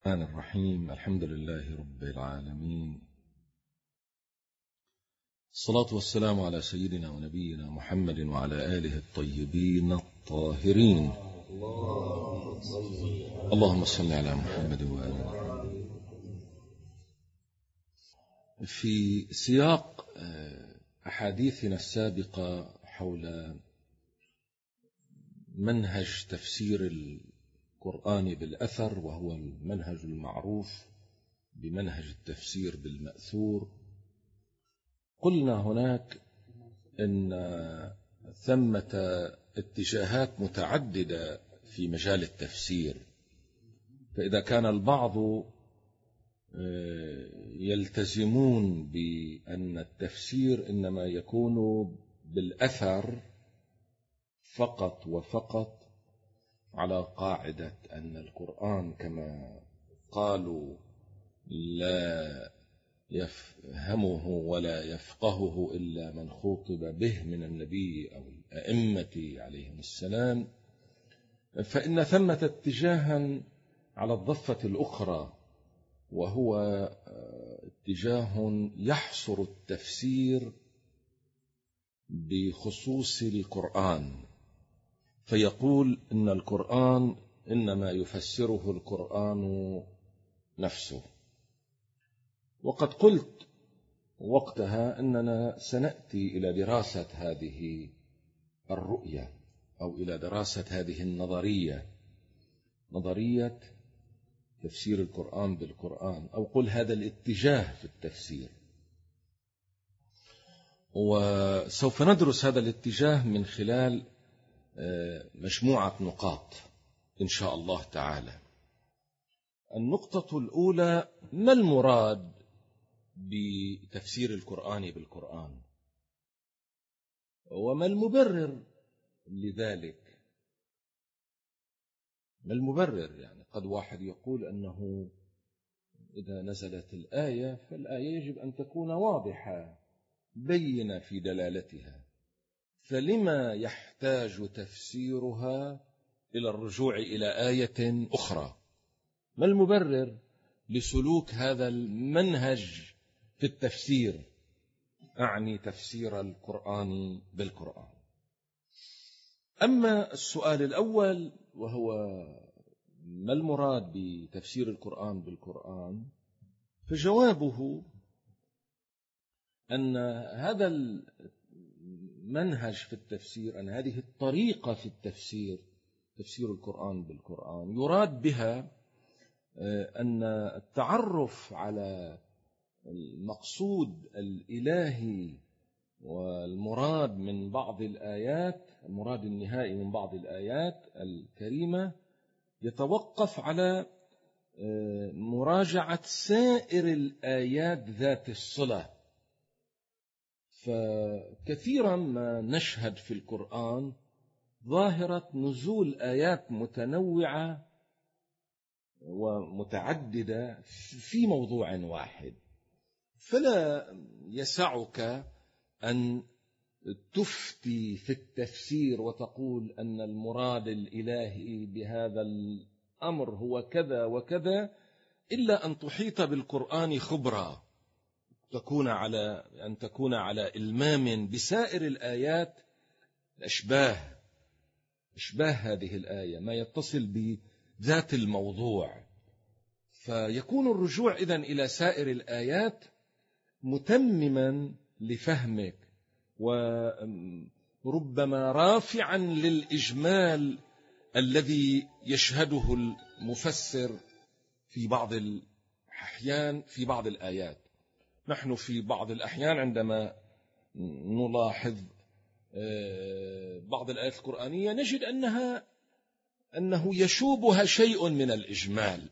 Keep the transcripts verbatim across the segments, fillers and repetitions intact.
الرحمن الرحيم. الحمد لله رب العالمين، الصلاة والسلام على سيدنا ونبينا محمد وعلى آله الطيبين الطاهرين. اللهم صل على محمد وآل محمد. في سياق أحاديثنا السابقة حول منهج تفسير القرآن بالأثر، وهو المنهج المعروف بمنهج التفسير بالمأثور، قلنا هناك أن ثمة اتجاهات متعددة في مجال التفسير. فإذا كان البعض يلتزمون بأن التفسير إنما يكون بالأثر فقط وفقط، على قاعدة أن القرآن كما قالوا لا يفهمه ولا يفقهه إلا من خوطب به من النبي أو الأئمة عليهم السلام، فإن ثمة اتجاها على الضفة الأخرى، وهو اتجاه يحصر التفسير بخصوص القرآن، فيقول إن القرآن إنما يفسره القرآن نفسه. وقد قلت وقتها أننا سنأتي إلى دراسة هذه الرؤية أو إلى دراسة هذه النظرية، نظرية تفسير القرآن بالقرآن، أو قل هذا الاتجاه في التفسير. وسوف ندرس هذا الاتجاه من خلال مجموعة نقاط إن شاء الله تعالى. النقطة الأولى: ما المراد بتفسير القرآن بالقرآن، وما المبرر لذلك؟ ما المبرر؟ يعني قد واحد يقول أنه إذا نزلت الآية فالآية يجب أن تكون واضحة بينة في دلالتها، فلما يحتاج تفسيرها إلى الرجوع إلى آية أخرى؟ ما المبرر لسلوك هذا المنهج في التفسير، أعني تفسير القرآن بالقرآن؟ أما السؤال الأول وهو ما المراد بتفسير القرآن بالقرآن، فجوابه أن هذا المنهج في التفسير، أن هذه الطريقة في التفسير، تفسير القرآن بالقرآن، يراد بها أن التعرف على المقصود الإلهي والمراد من بعض الآيات، المراد النهائي من بعض الآيات الكريمة، يتوقف على مراجعة سائر الآيات ذات الصلة. فكثيرا ما نشهد في القرآن ظاهرة نزول آيات متنوعة ومتعددة في موضوع واحد، فلا يسعك أن تفتي في التفسير وتقول أن المراد الإلهي بهذا الأمر هو كذا وكذا، إلا أن تحيط بالقرآن خبرة، تكون على أن تكون على إلمام بسائر الآيات، أشباه أشباه هذه الآية، ما يتصل بذات الموضوع. فيكون الرجوع إذن إلى سائر الآيات متمما لفهمك، وربما رافعا للإجمال الذي يشهده المفسر في بعض الأحيان في بعض الآيات. نحن في بعض الأحيان عندما نلاحظ بعض الآيات القرآنية نجد أنها أنه يشوبها شيء من الإجمال،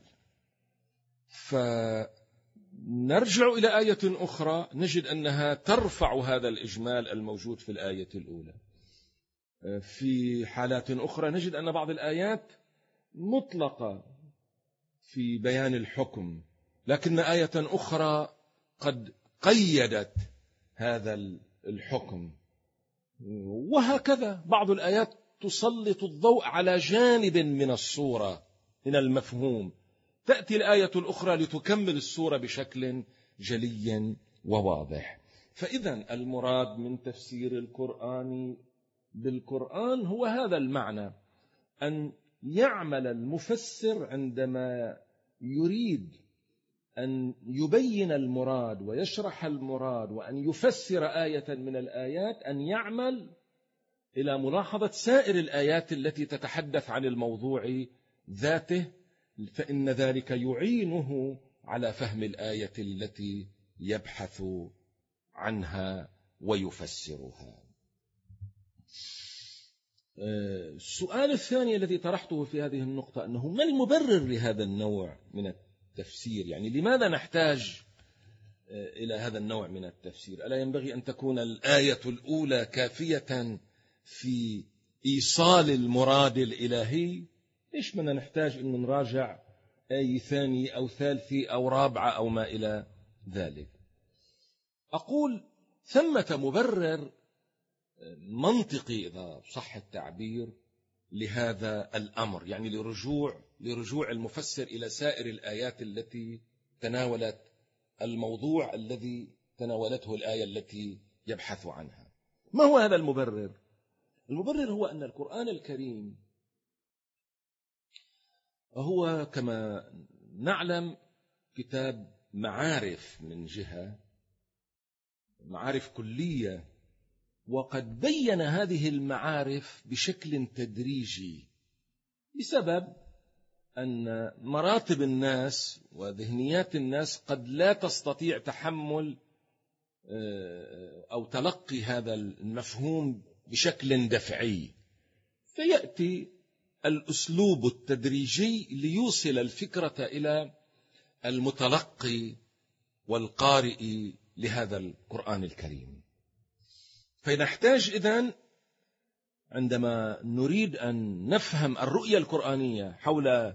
فنرجع إلى آية أخرى نجد أنها ترفع هذا الإجمال الموجود في الآية الأولى. في حالات أخرى نجد أن بعض الآيات مطلقة في بيان الحكم، لكن آية أخرى قد قيدت هذا الحكم، وهكذا بعض الآيات تسلط الضوء على جانب من الصورة من المفهوم، تأتي الآية الأخرى لتكمل الصورة بشكل جلي وواضح. فإذا المراد من تفسير القرآن بالقرآن هو هذا المعنى، أن يعمل المفسر عندما يريد أن يبين المراد ويشرح المراد وأن يفسر آية من الآيات، أن يعمل إلى ملاحظة سائر الآيات التي تتحدث عن الموضوع ذاته، فإن ذلك يعينه على فهم الآية التي يبحث عنها ويفسرها. السؤال الثاني الذي طرحته في هذه النقطة أنه ما المبرر لهذا النوع من التفسير؟ يعني لماذا نحتاج إلى هذا النوع من التفسير؟ ألا ينبغي أن تكون الآية الأولى كافية في إيصال المراد الإلهي؟ ليش بدنا نحتاج أن نراجع آية ثانية أو ثالثة أو رابعة أو ما إلى ذلك؟ أقول ثمة مبرر منطقي إذا صح التعبير لهذا الأمر، يعني لرجوع لرجوع المفسر إلى سائر الآيات التي تناولت الموضوع الذي تناولته الآية التي يبحث عنها. ما هو هذا المبرر؟ المبرر هو أن القرآن الكريم هو كما نعلم كتاب معارف، من جهة معارف كلية، وقد بين هذه المعارف بشكل تدريجي بسبب أن مراتب الناس وذهنيات الناس قد لا تستطيع تحمل أو تلقي هذا المفهوم بشكل دفعي، فيأتي الأسلوب التدريجي ليوصل الفكرة إلى المتلقي والقارئ لهذا القرآن الكريم. فنحتاج إذن عندما نريد أن نفهم الرؤية القرآنية حول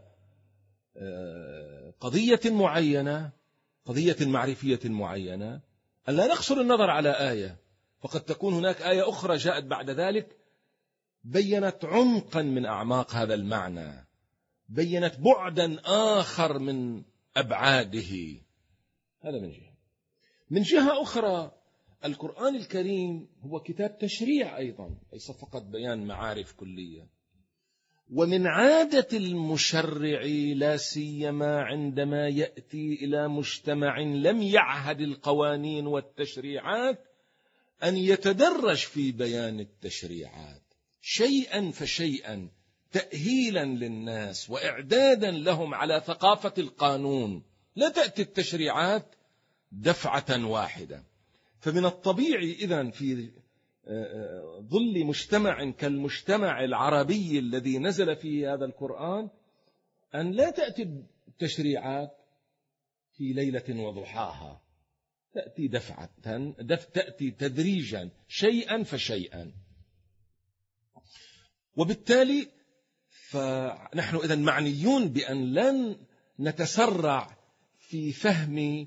قضية معينة، قضية معرفية معينة، أن لا نقصر النظر على آية، فقد تكون هناك آية أخرى جاءت بعد ذلك بيّنت عمقا من أعماق هذا المعنى، بيّنت بعدا آخر من أبعاده. هذا من جهة. من جهة أخرى القرآن الكريم هو كتاب تشريع أيضا، ليس فقط بيان معارف كلية. ومن عادة المشرع لا سيما عندما يأتي إلى مجتمع لم يعهد القوانين والتشريعات أن يتدرج في بيان التشريعات شيئا فشيئا، تأهيلا للناس وإعدادا لهم على ثقافة القانون. لا تأتي التشريعات دفعة واحدة. فمن الطبيعي إذن في ظل مجتمع كالمجتمع العربي الذي نزل فيه هذا القرآن أن لا تأتي التشريعات في ليلة وضحاها، تأتي دفعة دف تأتي تدريجا شيئا فشيئا. وبالتالي فنحن إذن معنيون بأن لن نتسرع في فهم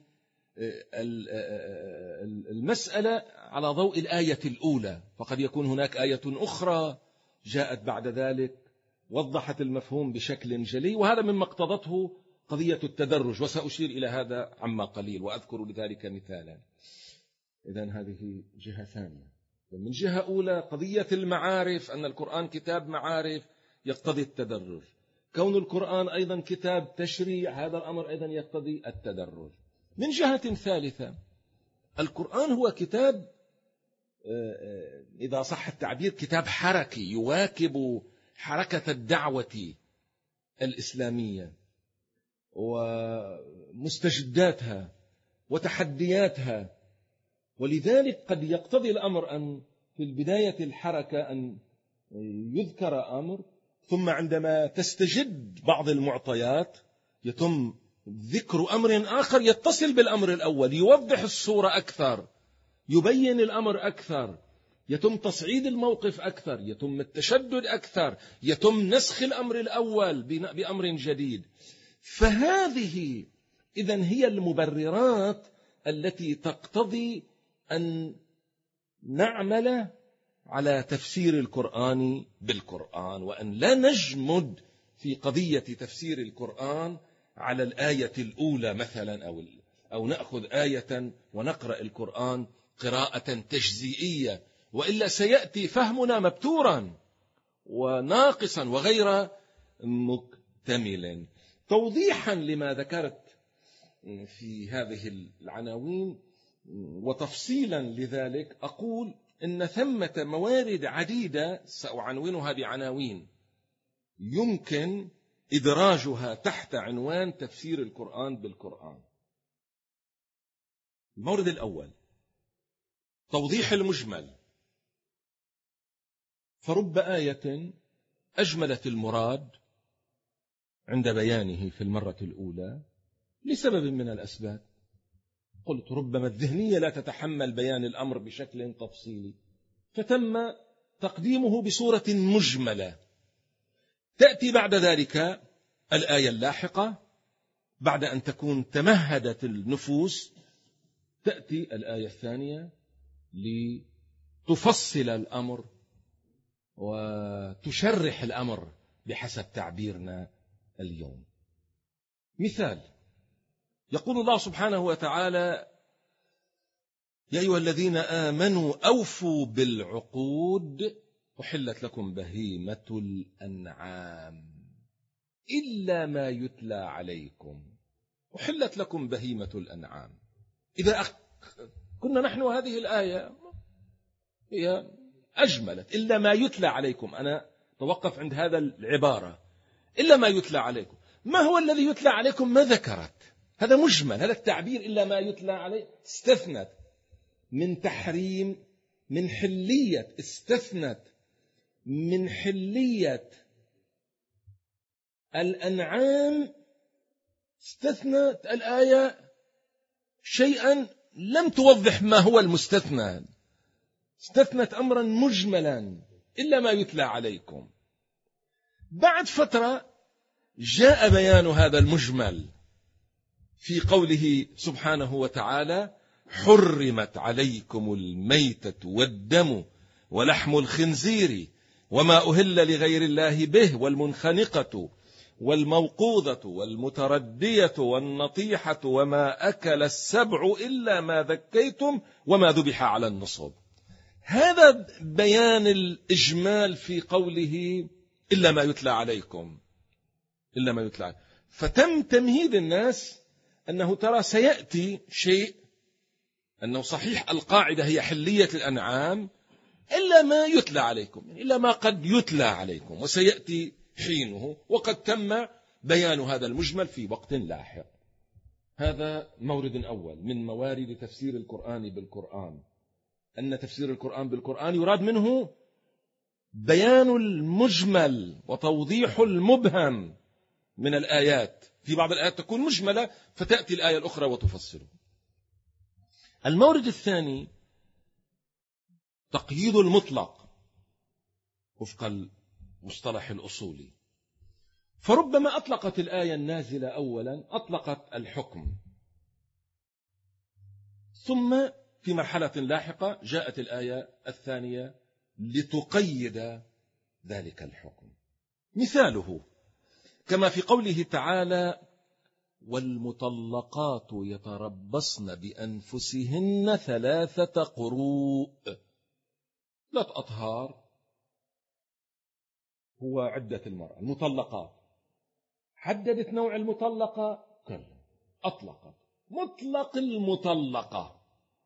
المسألة على ضوء الآية الأولى، فقد يكون هناك آية أخرى جاءت بعد ذلك وضحت المفهوم بشكل جلي، وهذا مما اقتضته قضية التدرج، وسأشير إلى هذا عما قليل وأذكر لذلك مثالا. إذن هذه جهة ثانية. من جهة أولى قضية المعارف، أن القرآن كتاب معارف يقتضي التدرج، كون القرآن أيضا كتاب تشريع هذا الأمر أيضا يقتضي التدرج. من جهة ثالثة القرآن هو كتاب إذا صح التعبير كتاب حركي، يواكب حركة الدعوة الإسلامية ومستجداتها وتحدياتها، ولذلك قد يقتضي الأمر أن في البداية الحركة أن يذكر أمر، ثم عندما تستجد بعض المعطيات يتم ذكر أمر آخر يتصل بالأمر الأول، يوضح الصورة أكثر، يبين الأمر أكثر، يتم تصعيد الموقف أكثر، يتم التشدد أكثر، يتم نسخ الأمر الأول بأمر جديد. فهذه إذن هي المبررات التي تقتضي أن نعمل على تفسير القرآن بالقرآن، وأن لا نجمد في قضية تفسير القرآن على الآية الأولى مثلا، أو أو نأخذ آية ونقرأ القرآن قراءة تجزئية، وإلا سيأتي فهمنا مبتورا وناقصا وغير مكتمل. توضيحا لما ذكرت في هذه العناوين وتفصيلا لذلك، أقول إن ثمة موارد عديدة سأعنونها بعناوين يمكن إدراجها تحت عنوان تفسير القرآن بالقرآن. المورد الأول توضيح المجمل. فرب آية أجملت المراد عند بيانه في المرة الأولى لسبب من الأسباب. قلت ربما الذهنية لا تتحمل بيان الأمر بشكل تفصيلي، فتم تقديمه بصورة مجملة. تأتي بعد ذلك الآية اللاحقة بعد أن تكون تمهدت النفوس، تأتي الآية الثانية لتفصل الأمر وتشرح الأمر بحسب تعبيرنا اليوم. مثال، يقول الله سبحانه وتعالى: يا أيها الذين آمنوا أوفوا بالعقود أحلت لكم بهيمة الأنعام إلا ما يتلى عليكم. أحلت لكم بهيمة الأنعام. إذا أخ... كنا نحن هذه الآية هي أجملت إلا ما يتلى عليكم. أنا توقف عند هذا العبارة إلا ما يتلى عليكم. ما هو الذي يتلى عليكم؟ ما ذكرت. هذا مجمل، هذا التعبير إلا ما يتلى عليه استثنت من تحريم، من حلية، استثنت من حلية الأنعام، استثنت الآية شيئا لم توضح ما هو المستثنى، استثنت أمرا مجملا إلا ما يتلى عليكم. بعد فترة جاء بيان هذا المجمل في قوله سبحانه وتعالى: حرمت عليكم الميتة والدم ولحم الخنزير وما أهل لغير الله به والمنخنقة والموقوذة والمتردية والنطيحة وما أكل السبع إلا ما ذكيتم وما ذبح على النصب. هذا بيان الإجمال في قوله إلا ما يتلى عليكم، إلا ما يتلى عليكم. فتم تمهيد الناس أنه ترى سيأتي شيء، أنه صحيح القاعدة هي حلية الأنعام إلا ما يتلى عليكم، إلا ما قد يتلى عليكم، وسيأتي حينه، وقد تم بيان هذا المجمل في وقت لاحق. هذا مورد أول من موارد تفسير القرآن بالقرآن، أن تفسير القرآن بالقرآن يراد منه بيان المجمل وتوضيح المبهم من الآيات. في بعض الآيات تكون مجملة فتأتي الآية الأخرى وتفسره. المورد الثاني تقييد المطلق وفق المصطلح الأصولي. فربما أطلقت الآية النازلة أولا أطلقت الحكم، ثم في مرحلة لاحقة جاءت الآية الثانية لتقيد ذلك الحكم. مثاله كما في قوله تعالى: والمطلقات يتربصن بأنفسهن ثلاثة قروء. ثلاث أطهار هو عدة المرأة. المطلقات حددت نوع المطلقة كلها، أطلقت مطلق المطلقة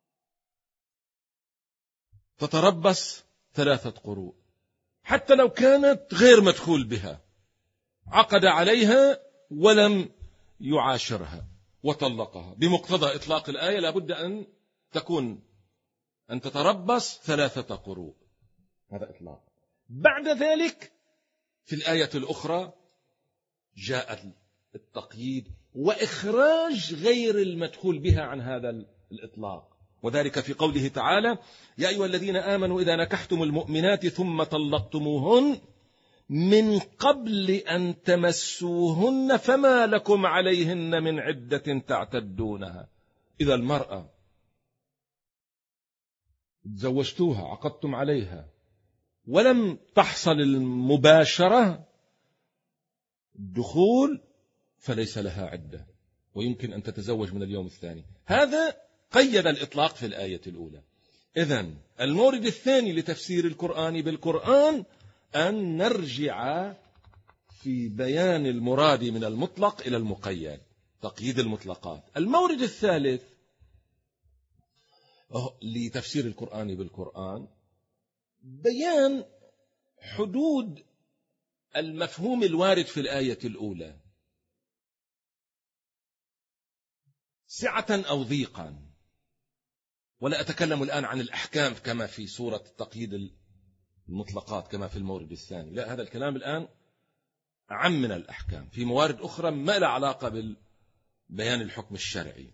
تتربص ثلاثة قروء، حتى لو كانت غير مدخول بها، عقد عليها ولم يعاشرها وطلقها. بمقتضى إطلاق الآية لابد أن تكون أن تتربص ثلاثة قروء، هذا إطلاق. بعد ذلك في الآية الأخرى جاء التقييد وإخراج غير المدخول بها عن هذا الإطلاق، وذلك في قوله تعالى: يا أيها الذين آمنوا إذا نكحتم المؤمنات ثم طلقتموهن من قبل أن تمسوهن فما لكم عليهن من عدة تعتدونها. إذا المرأة تزوجتوها، عقدتم عليها، ولم تحصل المباشرة الدخول، فليس لها عدة ويمكن أن تتزوج من اليوم الثاني. هذا قيد الإطلاق في الآية الأولى. إذن المورد الثاني لتفسير القرآن بالقرآن أن نرجع في بيان المراد من المطلق إلى المقيد، تقييد المطلقات. المورد الثالث لتفسير القرآن بالقرآن بيان حدود المفهوم الوارد في الآية الأولى، سعة أو ضيقا. ولا أتكلم الآن عن الأحكام كما في سورة تقييد المطلقات كما في المورد الثاني، لا، هذا الكلام الآن أعم من الأحكام في موارد أخرى ما لا علاقة بالبيان الحكم الشرعي.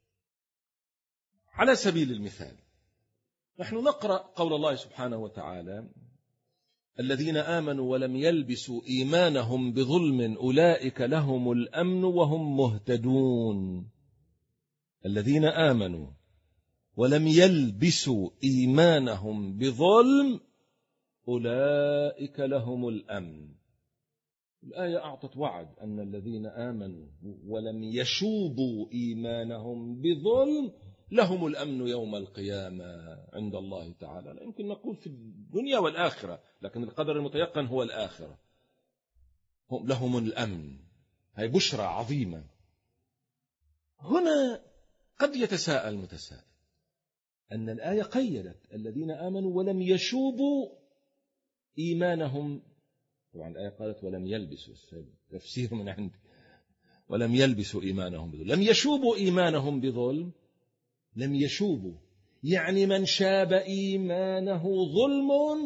على سبيل المثال نحن نقرأ قول الله سبحانه وتعالى: الذين آمنوا ولم يلبسوا إيمانهم بظلم أولئك لهم الأمن وهم مهتدون. الذين آمنوا ولم يلبسوا إيمانهم بظلم أولئك لهم الأمن. الآية أعطت وعد أن الذين آمنوا ولم يشوبوا إيمانهم بظلم لهم الأمن يوم القيامة عند الله تعالى. لا يمكن نقول في الدنيا والآخرة، لكن القدر المتيقن هو الآخرة. هم لهم الأمن، هي بشرى عظيمة. هنا قد يتساءل متساءل أن الآية قيدت الذين آمنوا ولم يشوبوا إيمانهم. طبعا الآية قالت ولم يلبسوا، تفسير من عندي، ولم يلبسوا إيمانهم بظلم. لم يشوبوا إيمانهم بظلم، لم يشوبوا يعني من شاب إيمانه ظلم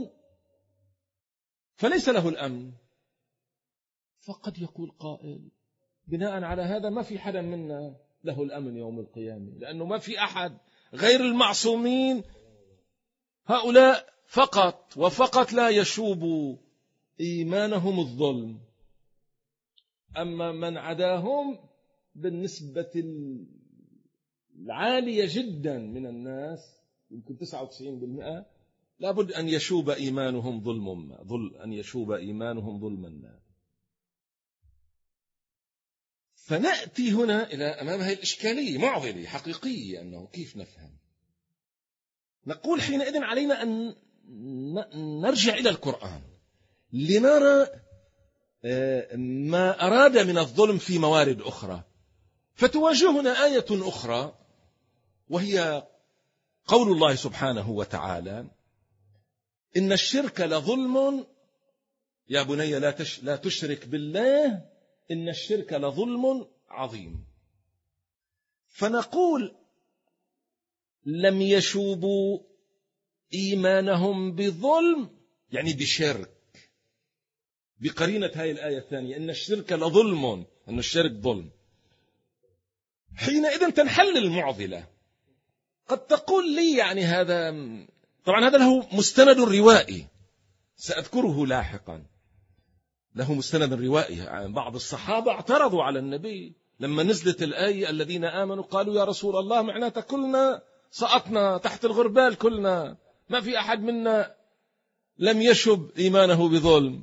فليس له الأمن. فقد يقول قائل بناء على هذا ما في حدا منا له الأمن يوم القيامة، لأنه ما في أحد غير المعصومين، هؤلاء فقط وفقط لا يشوب إيمانهم الظلم. أما من عداهم بالنسبة العالية جدا من الناس، يمكن تسعة وتسعين بالمئة، لابد أن يشوب إيمانهم ظلما، ظل أن يشوب إيمانهم ظلما. فنأتي هنا إلى أمام هذه الإشكالية معضلة حقيقية، أنه كيف نفهم. نقول حينئذ علينا أن نرجع إلى القرآن لنرى ما أراد من الظلم في موارد أخرى. فتواجهنا آية أخرى وهي قول الله سبحانه وتعالى: إن الشرك لظلم، يا بني لا لا تشرك بالله إن الشرك لظلم عظيم. فنقول لم يشوبوا إيمانهم بظلم يعني بشرك، بقرينة هذه الآية الثانية إن الشرك لظلم، أن الشرك ظلم. حينئذ تنحل المعضلة. قد تقول لي يعني هذا، طبعا هذا له مستند روائي سأذكره لاحقا، له مستند روائي. بعض الصحابة اعترضوا على النبي لما نزلت الآية الذين آمنوا، قالوا يا رسول الله معناتها كلنا سقطنا تحت الغربال، كلنا ما في أحد منا لم يشب إيمانه بظلم.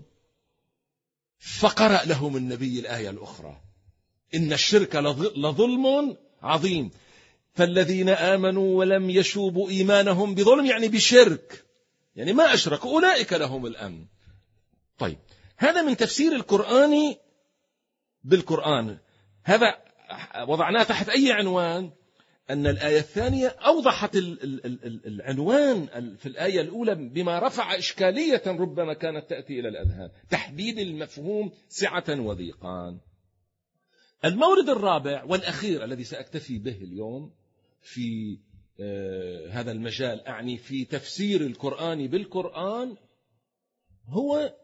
فقرأ لهم النبي الآية الأخرى: إن الشرك لظلم عظيم، فالذين آمنوا ولم يشوبوا إيمانهم بظلم يعني بشرك، يعني ما أشركوا أولئك لهم الأمن. طيب، هذا من تفسير القرآن بالقرآن. هذا وضعناه تحت أي عنوان؟ أن الآية الثانية أوضحت العنوان في الآية الأولى بما رفع إشكالية ربما كانت تأتي إلى الأذهان، تحديد المفهوم سعة وضيقان. المورد الرابع والأخير الذي سأكتفي به اليوم في هذا المجال، أعني في تفسير القرآن بالقرآن، هو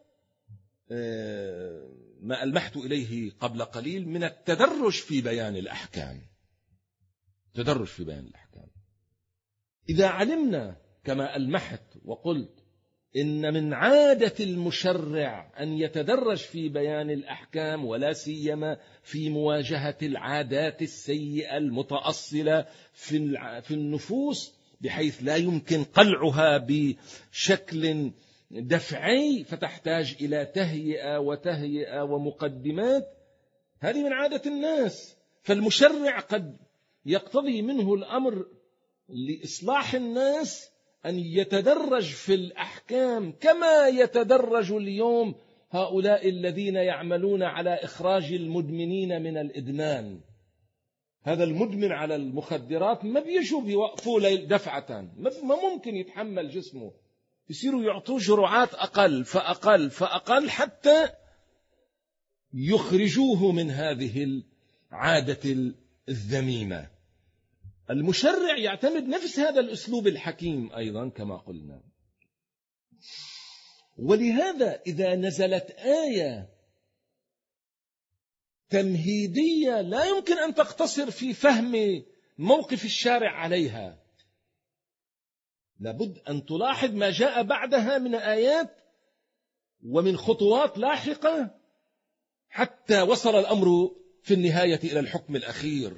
ما ألمحت إليه قبل قليل من التدرج في بيان الأحكام. تدرج في بيان الأحكام. إذا علمنا كما ألمحت وقلت إن من عادة المشرع أن يتدرج في بيان الأحكام، ولا سيما في مواجهة العادات السيئة المتأصلة في النفوس بحيث لا يمكن قلعها بشكل دفعي فتحتاج إلى تهيئة وتهيئة ومقدمات، هذه من عادة الناس. فالمشرع قد يقتضي منه الأمر لإصلاح الناس أن يتدرج في الأحكام كما يتدرج اليوم هؤلاء الذين يعملون على إخراج المدمنين من الإدمان. هذا المدمن على المخدرات ما بيجوا بيوقفوا دفعة، ما ممكن يتحمل جسمه، يصيروا يعطوه جرعات أقل فأقل فأقل حتى يخرجوه من هذه العادة الذميمة. المشرع يعتمد نفس هذا الأسلوب الحكيم أيضا كما قلنا. ولهذا إذا نزلت آية تمهيدية لا يمكن أن تقتصر في فهم موقف الشارع عليها، لابد أن تلاحظ ما جاء بعدها من آيات ومن خطوات لاحقة حتى وصل الأمر في النهاية إلى الحكم الأخير.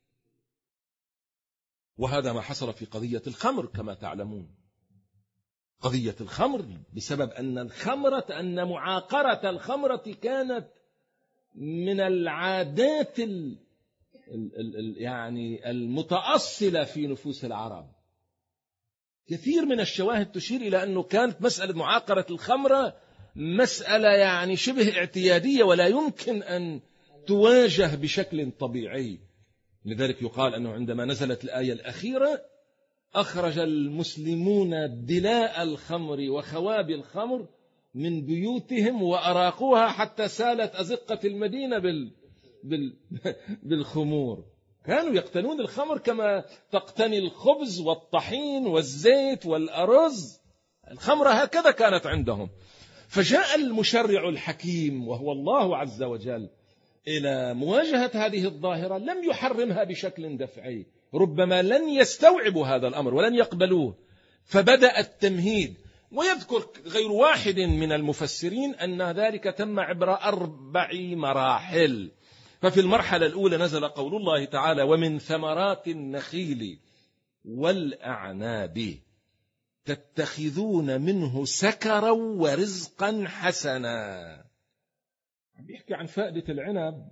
وهذا ما حصل في قضية الخمر كما تعلمون. قضية الخمر بسبب أن الخمرة أن معاقرة الخمرة كانت من العادات ال ال ال يعني المتأصلة في نفوس العرب. كثير من الشواهد تشير إلى أنه كانت مسألة معاقرة الخمرة مسألة يعني شبه اعتيادية ولا يمكن أن تواجه بشكل طبيعي. لذلك يقال أنه عندما نزلت الآية الأخيرة أخرج المسلمون دلاء الخمر وخوابي الخمر من بيوتهم وأراقوها حتى سالت أزقة المدينة بال... بال... بالخمور. كانوا يقتنون الخمر كما تقتني الخبز والطحين والزيت والأرز. الخمرة هكذا كانت عندهم. فجاء المشرع الحكيم وهو الله عز وجل إلى مواجهة هذه الظاهرة، لم يحرمها بشكل دفعي، ربما لن يستوعبوا هذا الأمر ولن يقبلوه، فبدأ التمهيد. ويذكر غير واحد من المفسرين أن ذلك تم عبر أربع مراحل. ففي المرحلة الأولى نزل قول الله تعالى: ومن ثمرات النخيل والأعناب تتخذون منه سكرا ورزقا حسنا. بيحكي عن فائدة العنب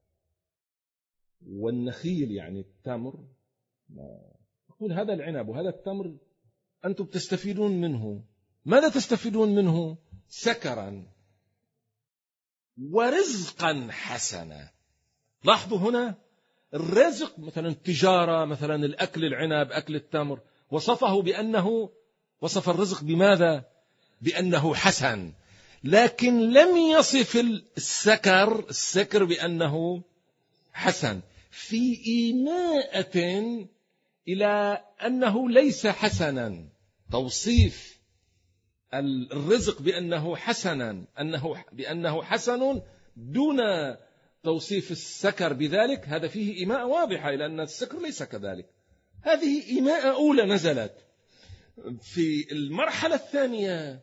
والنخيل يعني التمر. يقول هذا العنب وهذا التمر أنتم تستفيدون منه. ماذا تستفيدون منه؟ سكرا ورزقا حسنا. لاحظوا هنا الرزق، مثلا التجارة، مثلا الأكل العنب أكل التمر، وصفه بأنه وصف الرزق بماذا؟ بأنه حسن. لكن لم يصف السكر السكر بأنه حسن، في إيماءة إلى أنه ليس حسنا. توصيف الرزق بأنه حسنا أنه بأنه حسن دون توصيف السكر بذلك، هذا فيه إيماء واضحة إلى أن السكر ليس كذلك. هذه إيماء أولى نزلت. في المرحلة الثانية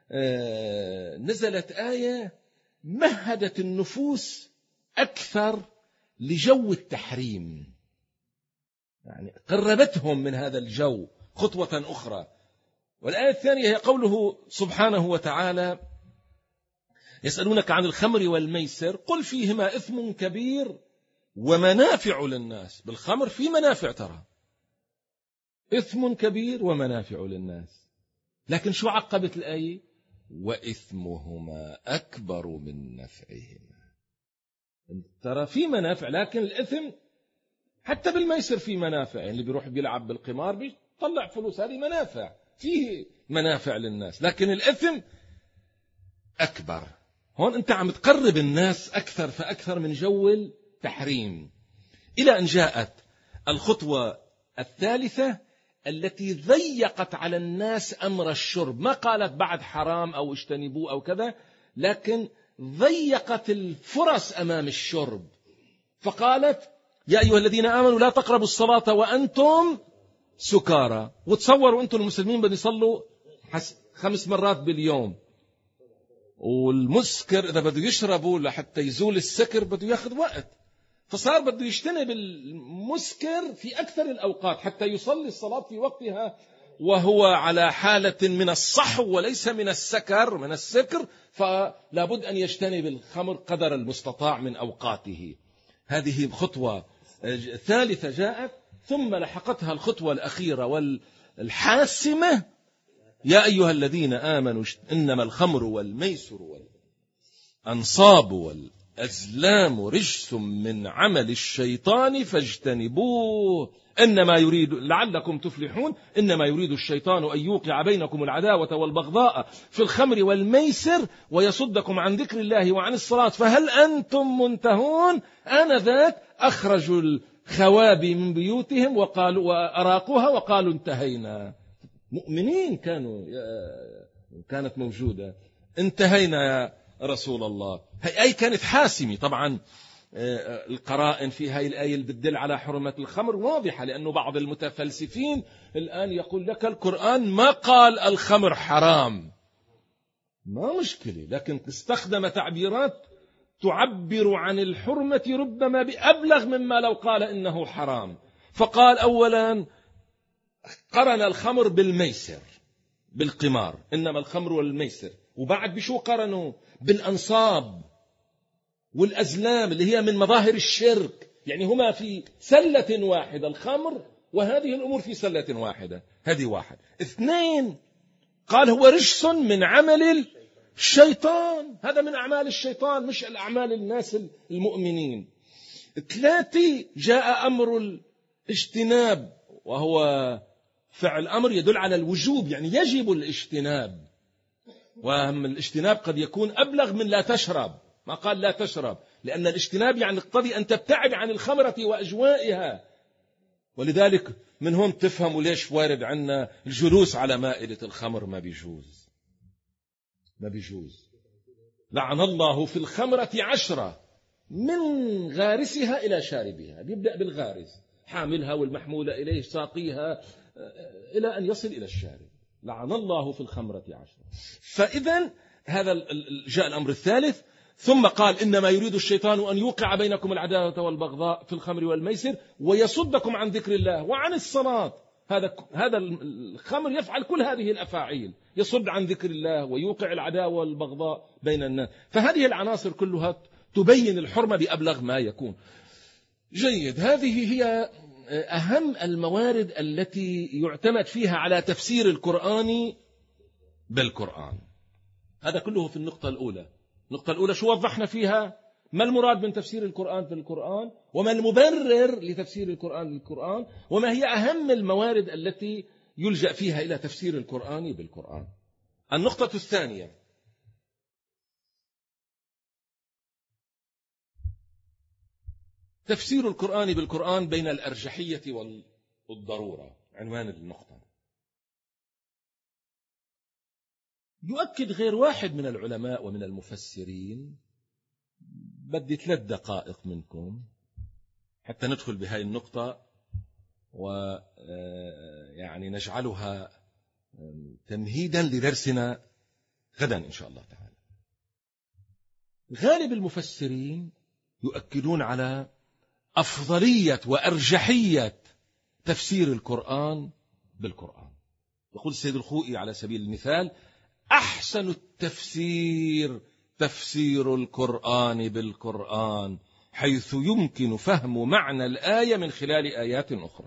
نزلت آية مهدت النفوس أكثر لجو التحريم، يعني قربتهم من هذا الجو خطوة أخرى. والآية الثانية هي قوله سبحانه وتعالى: يسألونك عن الخمر والميسر قل فيهما إثم كبير ومنافع للناس. بالخمر في منافع، ترى إثم كبير ومنافع للناس. لكن شو عقبت الآية؟ وإثمهما أكبر من نفعهما. ترى في منافع، لكن الإثم حتى بالميسر في منافع. يعني اللي بيروح بيلعب بالقمار بيطلع فلوس، هذه منافع، فيه منافع للناس، لكن الإثم أكبر. هون أنت عم تقرب الناس أكثر فأكثر من جو التحريم، إلى أن جاءت الخطوة الثالثة التي ضيقت على الناس أمر الشرب. ما قالت بعد حرام أو اجتنبوه أو كذا، لكن ضيقت الفرص أمام الشرب. فقالت: يا أيها الذين آمنوا لا تقربوا الصلاة وأنتم سكارى. وتصوروا أنتم المسلمين بدهم يصلوا خمس مرات باليوم، والمسكر إذا بده يشربوا لحتى يزول السكر بده ياخذ وقت، فصار بده يجتنب المسكر في أكثر الأوقات حتى يصلي الصلاة في وقتها وهو على حالة من الصحو وليس من السكر من السكر. فلا بد أن يجتنب الخمر قدر المستطاع من أوقاته. هذه خطوة ثالثة جاءت، ثم لحقتها الخطوة الأخيرة والحاسمة: يا أيها الذين آمنوا إنما الخمر والميسر والأنصاب والأزلام رجس من عمل الشيطان فاجتنبوه إنما يريد لعلكم تفلحون إنما يريد الشيطان أن يوقع بينكم العداوة والبغضاء في الخمر والميسر ويصدكم عن ذكر الله وعن الصلاة فهل أنتم منتهون. آنذاك أخرجوا الخوابي من بيوتهم وقالوا وأراقوها وقالوا انتهينا. مؤمنين كانوا كانت موجودة. انتهينا يا رسول الله. أي كانت حاسمة. طبعا القرائن في هذه الآية اللي بتدل على حرمة الخمر واضحة، لأنه بعض المتفلسفين الآن يقول لك القرآن ما قال الخمر حرام، ما مشكلة، لكن استخدم تعبيرات تعبر عن الحرمة ربما بأبلغ مما لو قال إنه حرام. فقال أولا قرن الخمر بالميسر بالقمار، إنما الخمر والميسر، وبعد بشو قرنوا؟ بالأنصاب والأزلام اللي هي من مظاهر الشرك، يعني هما في سلة واحدة، الخمر وهذه الأمور في سلة واحدة. هذه واحد. اثنين قال هو رجس من عمل الشيطان، هذا من أعمال الشيطان مش الأعمال الناس المؤمنين. ثلاثة جاء أمر الاجتناب، وهو فعل أمر يدل على الوجوب، يعني يجب الاجتناب، وهم الاجتناب قد يكون أبلغ من لا تشرب. ما قال لا تشرب، لأن الاجتناب يعني يقتضي أن تبتعد عن الخمرة وأجوائها، ولذلك من هون تفهموا ليش وارد عنا الجلوس على مائدة الخمر ما بيجوز، ما بيجوز. لعن الله في الخمرة عشرة من غارسها إلى شاربها، بيبدأ بالغارس حاملها والمحمولة إليه ساقيها إلى أن يصل إلى الشارب. لعن الله في الخمرة عشرة. فإذا هذا جاء الأمر الثالث. ثم قال إنما يريد الشيطان أن يوقع بينكم العداوة والبغضاء في الخمر والميسر ويصدكم عن ذكر الله وعن الصلاة. هذا هذا الخمر يفعل كل هذه الأفاعيل، يصد عن ذكر الله ويوقع العداوة والبغضاء بين الناس. فهذه العناصر كلها تبين الحرمة بأبلغ ما يكون. جيد. هذه هي أهم الموارد التي يعتمد فيها على تفسير القرآن بالقرآن. هذا كله في النقطة الأولى. النقطة الأولى شو وضحنا فيها؟ ما المراد من تفسير القرآن بالقرآن، وما المبرر لتفسير القرآن بالقرآن، وما هي أهم الموارد التي يلجأ فيها إلى تفسير القرآن بالقرآن. النقطة الثانية تفسير القرآن بالقرآن بين الأرجحية والضرورة. عنوان النقطة. يؤكد غير واحد من العلماء ومن المفسرين، بدي ثلاث دقائق منكم حتى ندخل بهاي النقطة ويعني نجعلها تمهيدا لدرسنا غدا إن شاء الله تعالى. غالب المفسرين يؤكدون على أفضلية وأرجحية تفسير القرآن بالقرآن. يقول السيد الخوئي على سبيل المثال: أحسن التفسير تفسير القرآن بالقرآن، حيث يمكن فهم معنى الآية من خلال آيات أخرى.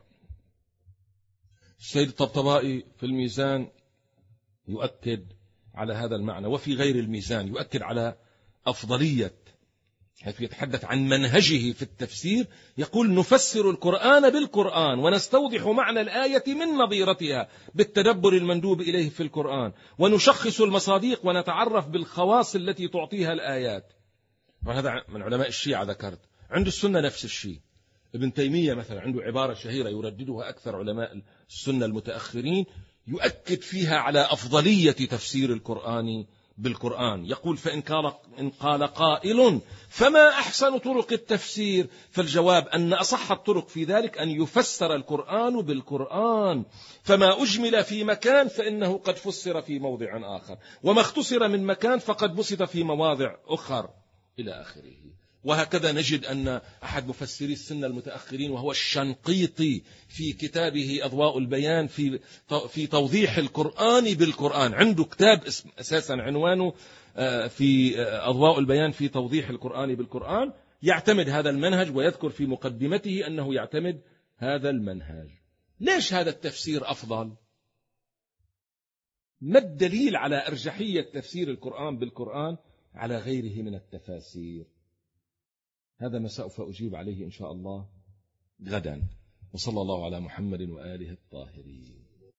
السيد الطبطبائي في الميزان يؤكد على هذا المعنى، وفي غير الميزان يؤكد على أفضلية، حيث يتحدث عن منهجه في التفسير. يقول: نفسر القرآن بالقرآن ونستوضح معنى الآية من نظيرتها بالتدبر المندوب إليه في القرآن، ونشخص المصاديق ونتعرف بالخواص التي تعطيها الآيات. وهذا من علماء الشيعة ذكرت. عند السنة نفس الشيء. ابن تيمية مثلا عنده عبارة شهيرة يرددها أكثر علماء السنة المتأخرين، يؤكد فيها على أفضلية تفسير القرآن بالقرآن. يقول: فإن قال, إن قال قائل فما أحسن طرق التفسير؟ فالجواب أن أصح الطرق في ذلك أن يفسر القرآن بالقرآن، فما أجمل في مكان فإنه قد فسر في موضع آخر، وما اختصر من مكان فقد بسط في مواضع أخر، إلى آخره. وهكذا نجد أن أحد مفسري السنة المتأخرين وهو الشنقيطي في كتابه أضواء البيان في في توضيح القرآن بالقرآن، عنده كتاب أساسا عنوانه في أضواء البيان في توضيح القرآن بالقرآن، يعتمد هذا المنهج ويذكر في مقدمته أنه يعتمد هذا المنهج. ليش هذا التفسير أفضل؟ ما الدليل على أرجحية تفسير القرآن بالقرآن على غيره من التفاسير؟ هذا ما سوف أجيب عليه إن شاء الله غدا. وصلى الله على محمد وآله الطاهرين.